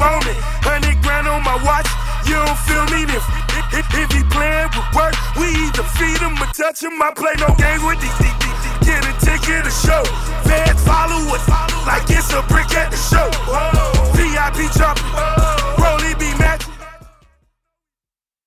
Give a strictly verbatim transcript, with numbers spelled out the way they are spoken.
on it. Hundred grand on my watch, you don't feel me if, if, if he playing with work, we either feed him or touch him. I play no games with these, these, these, these. Get a ticket to show, feds follow